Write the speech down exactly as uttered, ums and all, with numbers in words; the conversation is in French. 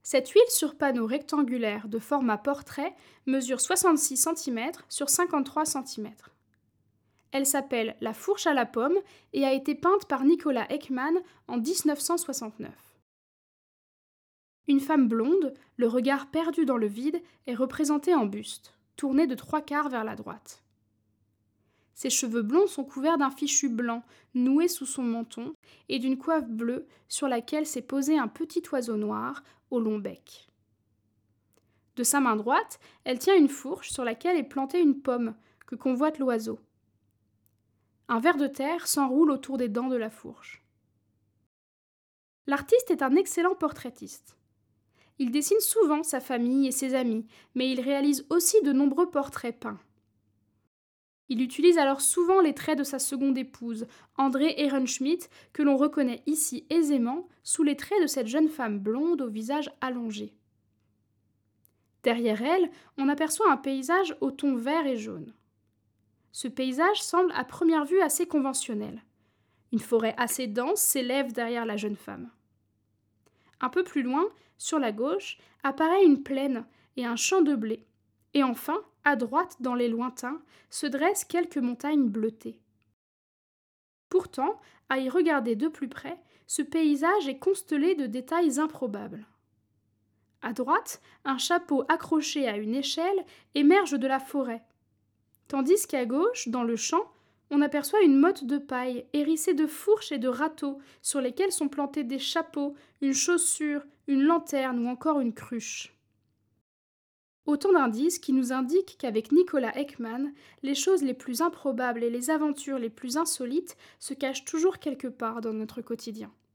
Cette huile sur panneau rectangulaire de format portrait mesure soixante-six centimètres sur cinquante-trois centimètres. Elle s'appelle la fourche à la pomme et a été peinte par Nicolas Ekman en dix-neuf cent soixante-neuf. Une femme blonde, le regard perdu dans le vide, est représentée en buste, tournée de trois quarts vers la droite. Ses cheveux blonds sont couverts d'un fichu blanc noué sous son menton et d'une coiffe bleue sur laquelle s'est posé un petit oiseau noir au long bec. De sa main droite, elle tient une fourche sur laquelle est plantée une pomme que convoite l'oiseau. Un ver de terre s'enroule autour des dents de la fourche. L'artiste est un excellent portraitiste. Il dessine souvent sa famille et ses amis, mais il réalise aussi de nombreux portraits peints. Il utilise alors souvent les traits de sa seconde épouse, André Ehrenschmidt, que l'on reconnaît ici aisément sous les traits de cette jeune femme blonde au visage allongé. Derrière elle, on aperçoit un paysage au ton vert et jaune. Ce paysage semble à première vue assez conventionnel. Une forêt assez dense s'élève derrière la jeune femme. Un peu plus loin, sur la gauche, apparaît une plaine et un champ de blé. Et enfin, à droite, dans les lointains, se dressent quelques montagnes bleutées. Pourtant, à y regarder de plus près, ce paysage est constellé de détails improbables. À droite, un chapeau accroché à une échelle émerge de la forêt, tandis qu'à gauche, dans le champ, on aperçoit une motte de paille hérissée de fourches et de râteaux sur lesquels sont plantés des chapeaux, une chaussure, une lanterne ou encore une cruche. Autant d'indices qui nous indiquent qu'avec Nicolas Ekman, les choses les plus improbables et les aventures les plus insolites se cachent toujours quelque part dans notre quotidien.